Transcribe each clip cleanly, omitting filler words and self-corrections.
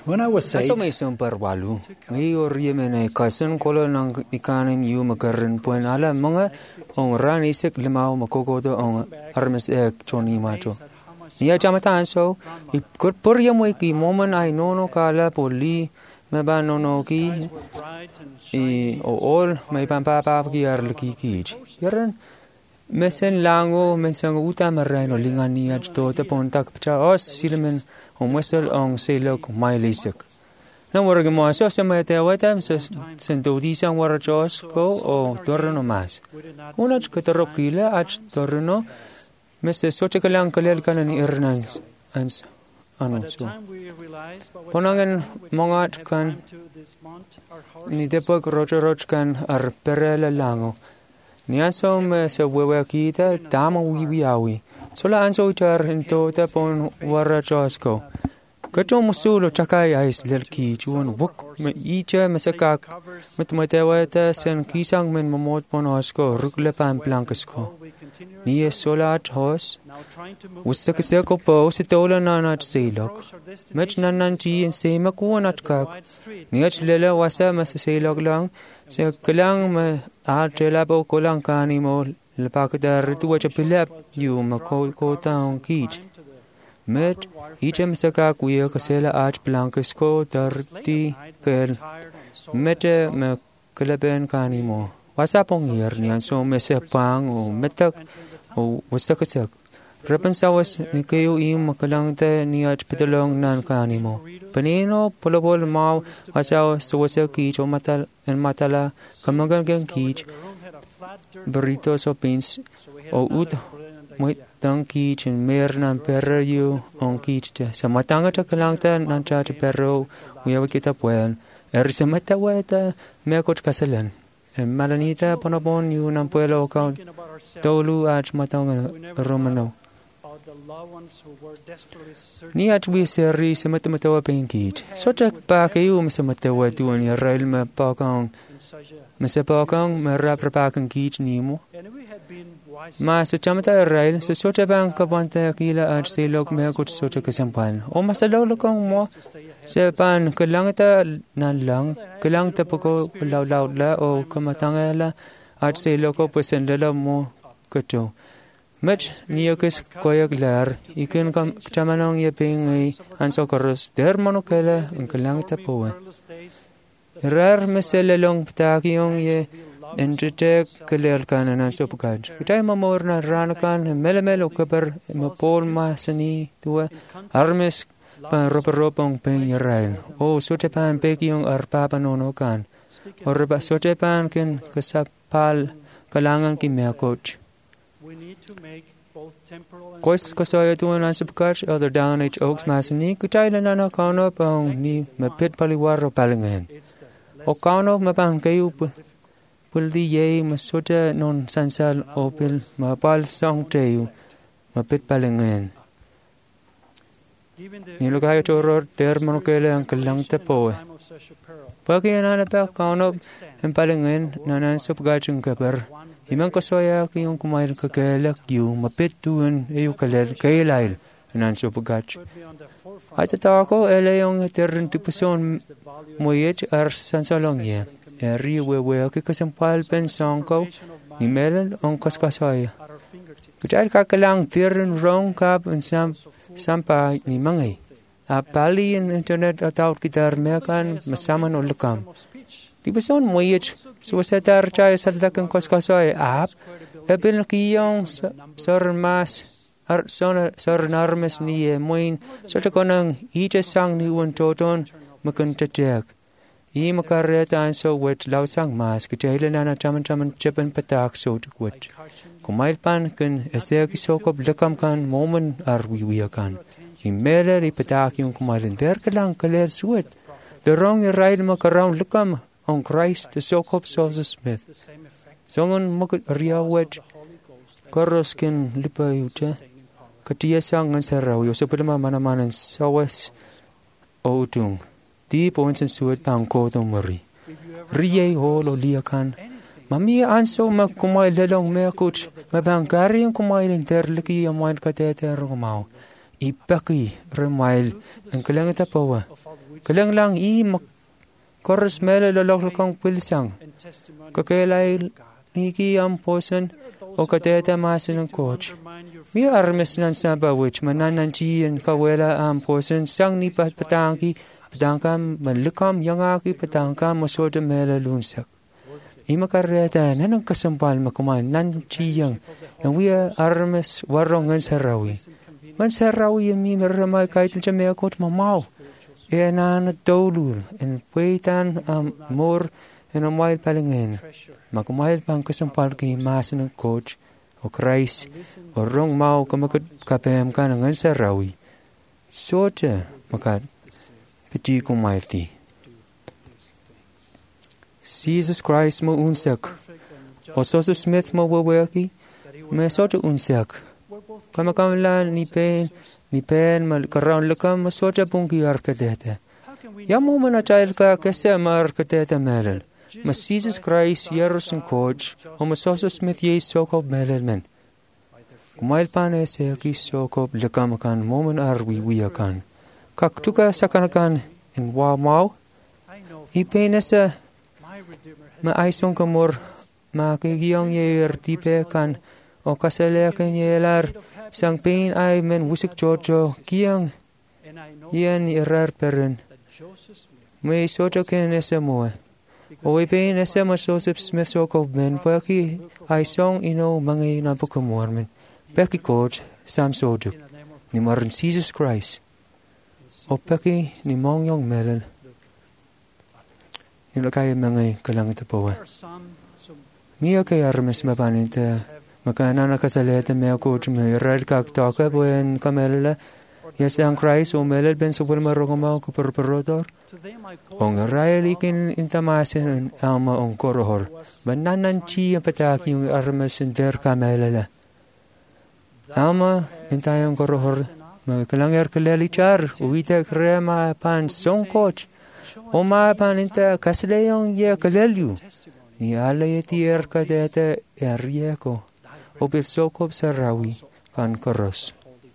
When I was Aso 8, may sumpar walu. Ngayon riyemene kasan kolo ng ikanim yu makarin puen ala mga ong ran isik limao makokodo ong armes choni macho. Niya jamatan so ikut purya mo iki moment ay nono kala poli meba nono ki o all may pampapa ki arlaki ki. Yaran mesen lango mesen uta marino lingani ajto te pontak pcha os silmen o mesel ong selok mailisik. Na warga mo aso sa may tewata sa sentodi sang warajos ko o torno mas. Unaj katarok kila at torno mes soche kalang kalel kanan irnans ans ano so. Ponangan mongat kan ni depok roch kan ar perela lango. Niaso me se wewe kita tamo wiwiawi. Sola anso tar into te pon warajos ko. Kato musulo chakai ais lerki chuan wuk me icha mesakak met matewata sen kisang men momot ponosko rukle pan plankasko. Ni solat hos usakiseko po sitola nanat selok. Met nananti in sema kuanat kak. Niach lela wasa mas selok lang se kelang me atrelabo kolang kanimo lepakdar tuwa chapilap yu makol ko taong kich. Met ichem saka kuya kasela ach blankesko darti kel mete me keleben kanimo wasapong yer nian so mesepang o metak o wasakasak repensawas ni kayo im makalang te ni ach pitolong nan kanimo panino polobol mau wasaw sawasaki cho matal en matala kamagang kich burrito so pins o ut moit tang kich en mer nan peryo on kich sa matanga ta kalangta nan cha perro uya kita puen semata weta me kot kasalan malanita ponabon yu nan puelo ka tolu ach matanga romano ni ach wi seri semata matawa penkich so tak pa kayu semata wa tuan Israel me pakang mesepakang merap pakang kich nimo mas chamata Israel so socha bang kabanta kila at silok me kut socha kasampan o masalaw lokong mo se pan kalangta nan lang kalangta poko law la o kamatangala at silok ko pesendala mo kato match niyokes koyak lar ikin kam chamanong ye pingi anso koros dermono kala ang kalangta po rar meselelong ptakiyong ye Enjetek kelel kan na sopkaj. Kitai mamor na ranakan melemelo kabar mapol masani tua armes pan roperopong pen Israel. O sotepan pekiyong arpapa nono kan. O reba sotepan ken kasapal kalangan ki meakoch. Kois kosoya tuan na sopkaj other down H oaks masani kitai na na kano pang ni mapit paliwar palingan. O kano mapang kayu puldi ye masota non sansal opil mapal song teyu mapit palengen ni lokay toro ter monokele ang kalang tapo pagi na pa kauno en palengen nanan supgachung kabar imang kosoya kiyong kumail kakelak yu mapit tuan eyu kalel kailail nan supgach ay tatako ele yung terren tipuson moyet ar sansalong ye eri wewe ke kasampal pensong ko ni melen on kaskasay kutai kakalang tiren rong kap en sampa ni mangai apali in internet ataut kitar mekan masaman ulkam di beson moyech suwasetar chai saltakan kaskasay ap ebel kiyong sormas sornarmes ni moin sotakonang ite sang ni won toton makantatek I makareta anso wet lausang mas kitailan na chaman chapan patak so wet kumail pan kan esek sokop lekam kan moment arwiwiya kan I mele ri patak yung kumailin der kalang kaler suet the wrong ride makarang lekam on Christ the sokop Joseph Smith songon mak ria wet koroskin lipa yuta katiyasang ang saraw yo sapulama manamanan sawas o utung di points and suet pang ko to mari riye holo liakan mami anso makumay lalong me coach mabangari yung kumain der liki amain katete romao I baki remail ang kalang tapawa. Kalang lang I koras mele lolok kang pilisang. Kakelay niki am posen o kateta masin ng coach. Mi armes nan sabawich mananan jian kawela am posen sang ni patangki patangkam malikam yangaki patangkam masoda mele lunsak. Ima kareta nanang kasampal makuman nan chiyang yang wia armes warongan sarawi. Man sarawi mi meramay kahit na may akot mamaw. E na dulur en pwaitan mor en amail palingin. Makumail pang kasampal ki masan ng coach o Christ o rong mau kamakot kapem ka ng sarawi. Soja makat piti kumail ti. Jesus Christ mo unsak. O Joseph Smith mo wawaki. May soja unsak. Kamakamla ni pen malkaraun lakam soja bungi arkadete. Yamu manachayl ka kese ma arkadete melel. Mas Jesus Christ yeros ng coach o mas Joseph Smith ye sokob melel men. Kumail pane se ki sokob lakam kan momen arwiwiakan. Kaktuka sakanakan in wa mau. Ipenesa maaisong kamor makikiyang yer tipe kan o kasalakan yelar sang pain ay men wusik jojo kiyang yan irar peren may sojo ken esa mo o ipain esa ma Joseph Smith sokob men paki ay song ino mangi napukamor men peki coach sam sojo ni maran Jesus Christ o peki ni mongyong melel nilakay mangi kalang tapawa miya kay armes mapanita makana nakasaleta me coach me red kak taka buen kamela yes ang Christ o melel ben supul marokama ko perperodor ong raelikin intamasen ama ong korohor bananan chi pataki yung armes der kamela ama intayong korohor makalanger kaleli char uite krema pan song coach o ma paninta kasleyong ye kalelyu ni alay tier kadete erieko o bilsokob sarawi kan koros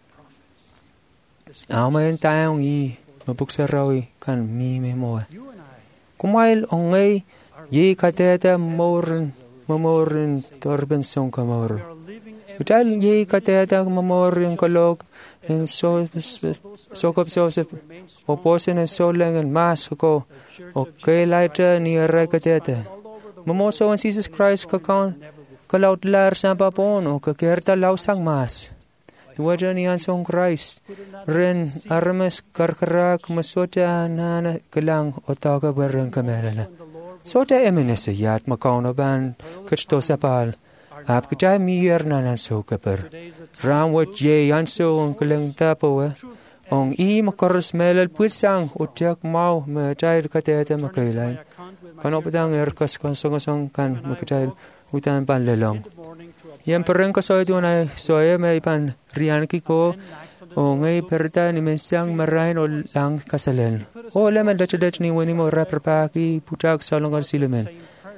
ama tayong I mabuksarawi kan mi memoa kumail ongay ye kadete mamorin torben song kamor Utal ye kateta mamorin kolog en sokop Joseph oposen en solang en mas ko o kailaita ni rekateta mamoso en Jesus Christ kakon kalaut lar sampa pon o kakerta lausang mas tuwaja ni ansong Christ ren armes karkarak masota nana kalang otaka bereng kamerana sota eminese yat makauna ban kachto sapal ap kacay miyer na lanso kaper. Ramwat ye yanso ang kalang tapawa. Ong I makaros melal puitsang utyak mau macayl kateta makailain. Kanopatang erkas konsongasong kan makachayl utan panlelong. Yan parang kasoy doon ay soya may pan riyan kiko o ngay perta ni mensang marahin o lang kasalen. O laman dach ni wani mo raperpaki putak salongan silumen.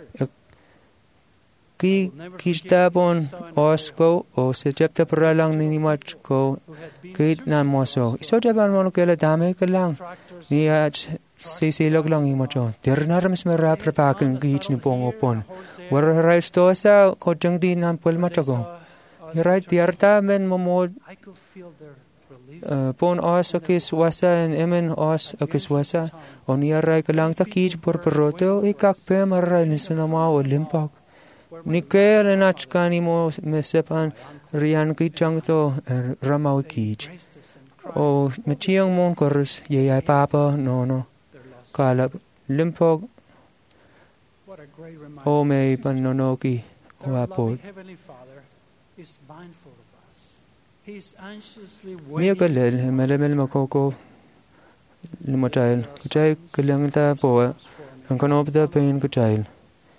Ki kistabon osko o sejapta peralang ninimat ko kit nan moso iso jaban mo kela dame kelang ni at sisilog lang imocho dernaram smera prapakin gich ni pongopon war raisto sa kojang din nan pulmatago right diarta men momo pon os akis wasa en emen os akis wasa oniarai kelang takij por peroto ikak pe marai nisanama o limpak Nikel en achkani mo mesepan rian kitang to ramaw kij. O metiang mon korus yay papa no kalap limpog o may panonoki o apol. Miya kalel melemel makoko lumatail kachay kalang ta po ang kanopda pain kachay.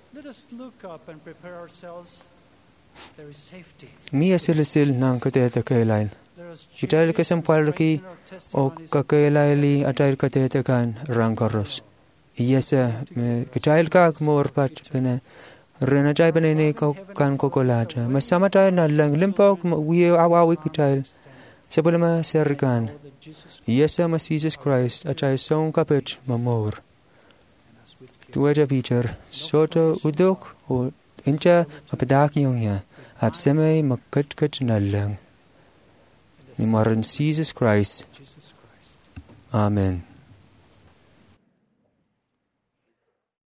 Mia silisil ng kateta kailain. Itayal kasampal ki o kakailaili atayal kateta kan rangkaros. Iyasa katayal ka kumorpat pene renatay pene ko kan kokolaja. Masama tayo na lang limpaw wiyo awawi katayal sebelum serkan Yesus Yesus Christ acai song kapit mamor. Tuaja Peter soto udok o incha mapadaki yongya at semai makat nalang. Ni maran Jesus Christ. Amen.